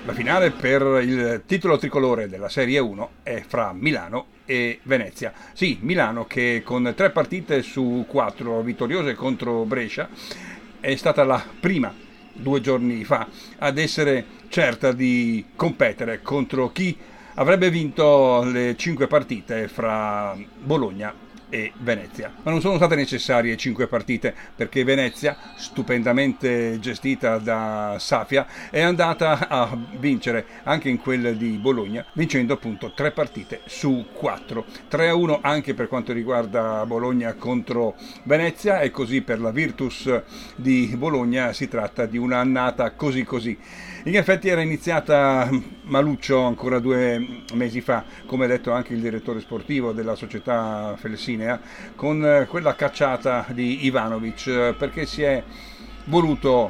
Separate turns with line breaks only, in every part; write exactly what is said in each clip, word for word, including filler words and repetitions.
La finale per il titolo tricolore della Serie uno è fra Milano e Venezia. Sì, Milano che con tre partite su quattro vittoriose contro Brescia è stata la prima, due giorni fa, ad essere certa di competere contro chi avrebbe vinto le cinque partite fra Bologna e Venezia. Ma non sono state necessarie cinque partite, perché Venezia, stupendamente gestita da Safia, è andata a vincere anche in quelle di Bologna, vincendo appunto tre partite su quattro. tre a uno anche per quanto riguarda Bologna contro Venezia, e così per la Virtus di Bologna si tratta di un'annata così così. In effetti era iniziata maluccio ancora due mesi fa, come ha detto anche il direttore sportivo della società Felsinea, con quella cacciata di Ivanovic, perché si è voluto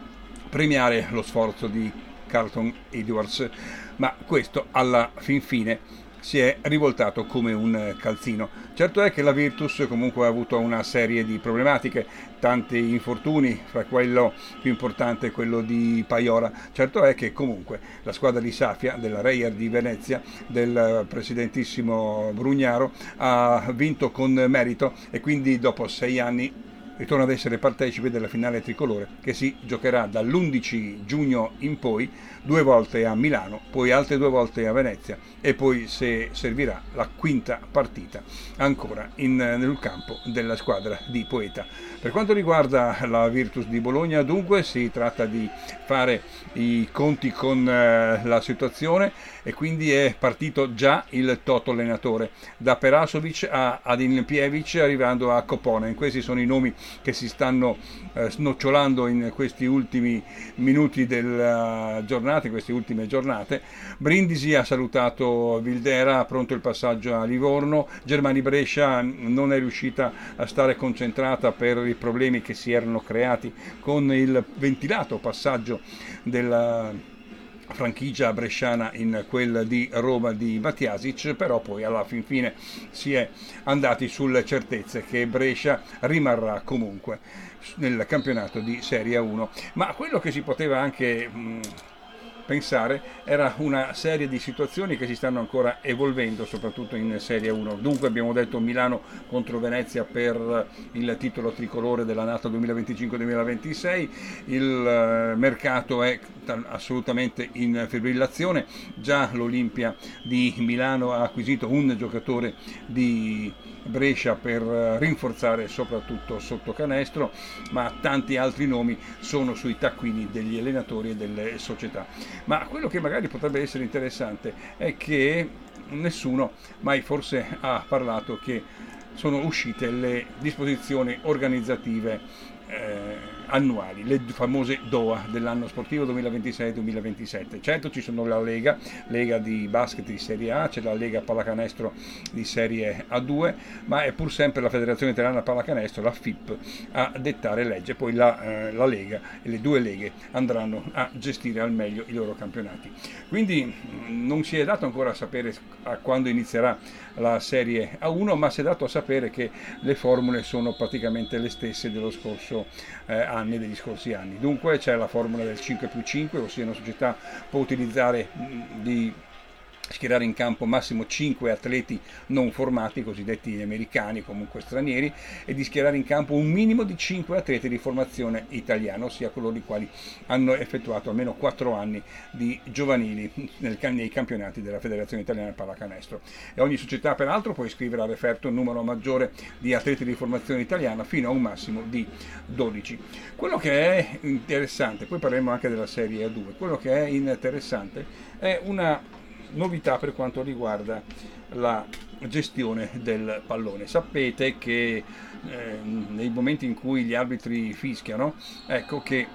premiare lo sforzo di Carlton Edwards, ma questo alla fin fine si è rivoltato come un calzino. Certo è che la Virtus comunque ha avuto una serie di problematiche, tanti infortuni, fra quello più importante quello di Paiola. Certo è che comunque la squadra di Safia, della Reyer di Venezia, del presidentissimo Brugnaro, ha vinto con merito, e quindi dopo sei anni ritorna ad essere partecipe della finale tricolore, che si giocherà dall'undici giugno in poi, due volte a Milano, poi altre due volte a Venezia, e poi se servirà la quinta partita ancora in, nel campo della squadra di Poeta. Per quanto riguarda la Virtus di Bologna, dunque, si tratta di fare i conti con eh, la situazione, e quindi è partito già il toto allenatore, da Perasovic a Adin Pievic, arrivando a Koponen. Questi sono i nomi che si stanno eh, snocciolando in questi ultimi minuti della giornata, in queste ultime giornate. Brindisi ha salutato Vildera, pronto il passaggio a Livorno. Germani Brescia non è riuscita a stare concentrata per i problemi che si erano creati con il ventilato passaggio della franchigia bresciana in quella di Roma di Matjasic, però poi alla fin fine si è andati sulle certezze che Brescia rimarrà comunque nel campionato di Serie uno. Ma quello che si poteva anche mh, pensare era una serie di situazioni che si stanno ancora evolvendo, soprattutto in Serie uno. Dunque abbiamo detto Milano contro Venezia per il titolo tricolore dell'annata duemilaventicinque duemilaventisei. Il mercato è assolutamente in fibrillazione. Già l'Olimpia di Milano ha acquisito un giocatore di Brescia per rinforzare soprattutto sotto canestro, ma tanti altri nomi sono sui taccuini degli allenatori e delle società. Ma quello che magari potrebbe essere interessante è che nessuno mai forse ha parlato che sono uscite le disposizioni organizzative eh, annuali, le famose D O A dell'anno sportivo duemilaventisei duemilaventisette. Certo, ci sono la Lega, Lega di basket di Serie A, c'è la Lega pallacanestro di Serie A due, ma è pur sempre la Federazione Italiana Pallacanestro, la F I P, a dettare legge. Poi la, eh, la Lega e le due leghe andranno a gestire al meglio i loro campionati. Quindi non si è dato ancora a sapere a quando inizierà la Serie A uno, ma si è dato a sapere che le formule sono praticamente le stesse dello scorso eh, anni, degli scorsi anni. Dunque c'è la formula del cinque più cinque, ossia una società può utilizzare mh, di schierare in campo massimo cinque atleti non formati, cosiddetti americani, comunque stranieri, e di schierare in campo un minimo di cinque atleti di formazione italiana, ossia coloro i quali hanno effettuato almeno quattro anni di giovanili nel, nei campionati della Federazione Italiana Pallacanestro. E ogni società peraltro può iscrivere a referto un numero maggiore di atleti di formazione italiana fino a un massimo di dodici. Quello che è interessante, poi parleremo anche della Serie A due, quello che è interessante è una novità per quanto riguarda la gestione del pallone. Sapete che eh, nei momenti in cui gli arbitri fischiano, ecco che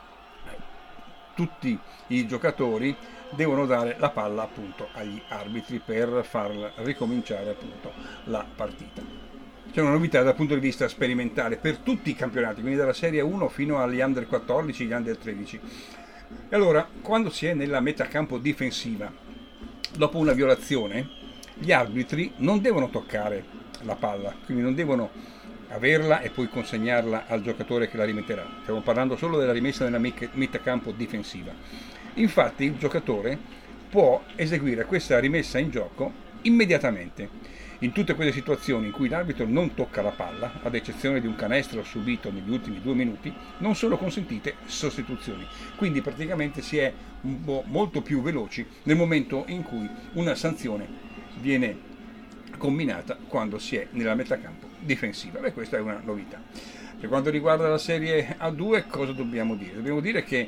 tutti i giocatori devono dare la palla appunto agli arbitri per far ricominciare appunto la partita. C'è una novità dal punto di vista sperimentale per tutti i campionati, quindi dalla Serie uno fino agli under quattordici, agli under tredici. E allora, quando si è nella metacampo difensiva, dopo una violazione, gli arbitri non devono toccare la palla, quindi non devono averla e poi consegnarla al giocatore che la rimetterà. Stiamo parlando solo della rimessa nella metacampo difensiva. Infatti il giocatore può eseguire questa rimessa in gioco immediatamente. In tutte quelle situazioni in cui l'arbitro non tocca la palla, ad eccezione di un canestro subito negli ultimi due minuti, non sono consentite sostituzioni. Quindi praticamente si è un po' molto più veloci nel momento in cui una sanzione viene combinata quando si è nella metà campo difensiva. Beh, questa è una novità. Per quanto riguarda la Serie A due, cosa dobbiamo dire? Dobbiamo dire che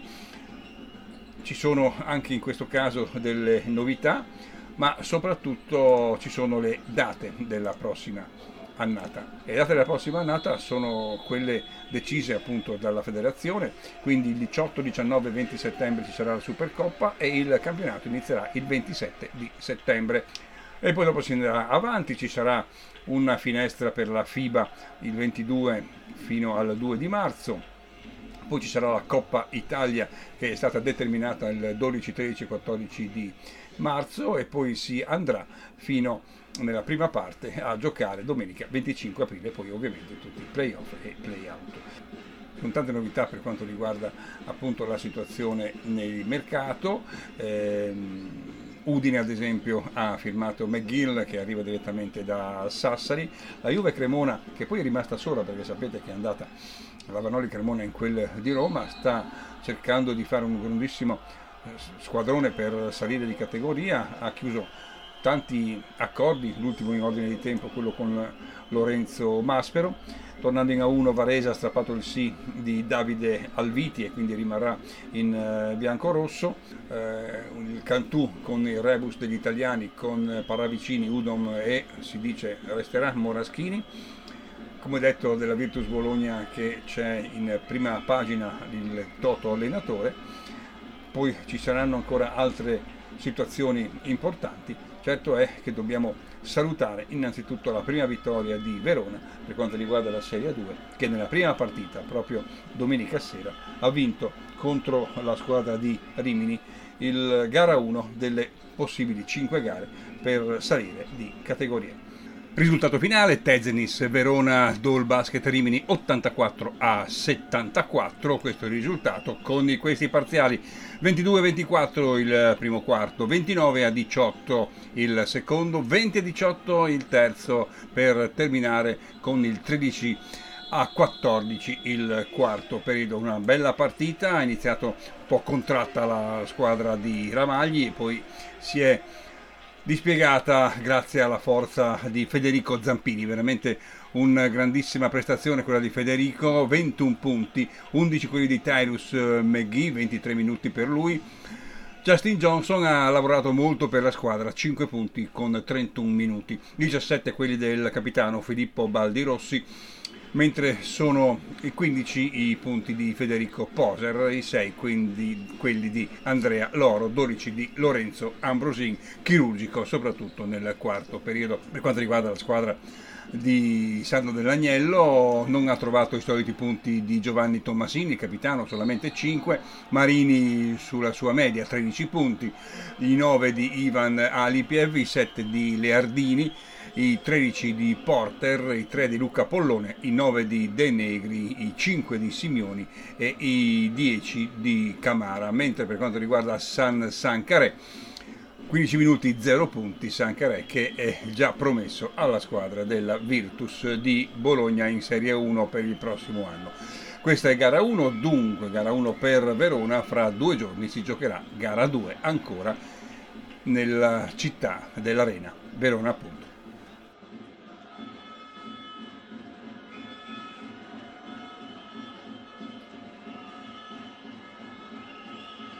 ci sono anche in questo caso delle novità, ma soprattutto ci sono le date della prossima annata. Le date della prossima annata sono quelle decise appunto dalla federazione, quindi il diciotto, diciannove e venti settembre ci sarà la Supercoppa e il campionato inizierà il ventisette di settembre. E poi dopo si andrà avanti, ci sarà una finestra per la FIBA il ventidue fino al due di marzo, poi ci sarà la Coppa Italia che è stata determinata il dodici, tredici e quattordici di marzo e poi si andrà fino nella prima parte a giocare domenica venticinque aprile, poi ovviamente tutti i play-off e play-out. Con tante novità per quanto riguarda appunto la situazione nel mercato. ehm, Udine ad esempio ha firmato McGill che arriva direttamente da Sassari, la Juve Cremona che poi è rimasta sola perché sapete che è andata la Vanoli Cremona in quel di Roma, sta cercando di fare un grandissimo squadrone per salire di categoria, ha chiuso tanti accordi, l'ultimo in ordine di tempo quello con Lorenzo Maspero. Tornando in A uno, Varese ha strappato il sì di Davide Alviti e quindi rimarrà in uh, bianco-rosso. Uh, il Cantù con il rebus degli italiani, con Paravicini, Udom e si dice resterà Moraschini. Come detto della Virtus Bologna che c'è in prima pagina il Toto allenatore. Poi ci saranno ancora altre situazioni importanti. Certo è che dobbiamo salutare innanzitutto la prima vittoria di Verona per quanto riguarda la Serie A due, che nella prima partita, proprio domenica sera, ha vinto contro la squadra di Rimini il gara uno delle possibili cinque gare per salire di categoria. Risultato finale: Tezenis Verona Dol Basket Rimini ottantaquattro a settantaquattro. Questo è il risultato con questi parziali: ventidue a ventiquattro il primo quarto, ventinove a diciotto il secondo, venti a diciotto il terzo, per terminare con il tredici a quattordici il quarto periodo. Una bella partita, ha iniziato un po' contratta la squadra di Ramagli e poi si è dispiegata grazie alla forza di Federico Zampini. Veramente una grandissima prestazione quella di Federico, ventuno punti, undici quelli di Tyrus McGee, ventitré minuti per lui. Justin Johnson ha lavorato molto per la squadra, cinque punti con trentuno minuti, diciassette quelli del capitano Filippo Baldirossi, mentre sono i quindici i punti di Federico Poser, i sei quindi quelli di Andrea Loro, dodici di Lorenzo Ambrosin, chirurgico soprattutto nel quarto periodo. Per quanto riguarda la squadra di Sandro Dell'Agnello, non ha trovato i soliti punti di Giovanni Tommasini, capitano, solamente cinque, Marini sulla sua media tredici punti, i nove di Ivan Alipiev, i sette di Leardini, i tredici di Porter, i tre di Luca Pollone, i nove di De Negri, i cinque di Simioni e i dieci di Camara. Mentre per quanto riguarda San Sancaré, quindici minuti, zero punti, Sancaré che è già promesso alla squadra della Virtus di Bologna in Serie uno per il prossimo anno. Questa è gara uno, dunque gara uno per Verona, fra due giorni si giocherà gara due ancora nella città dell'Arena, Verona appunto.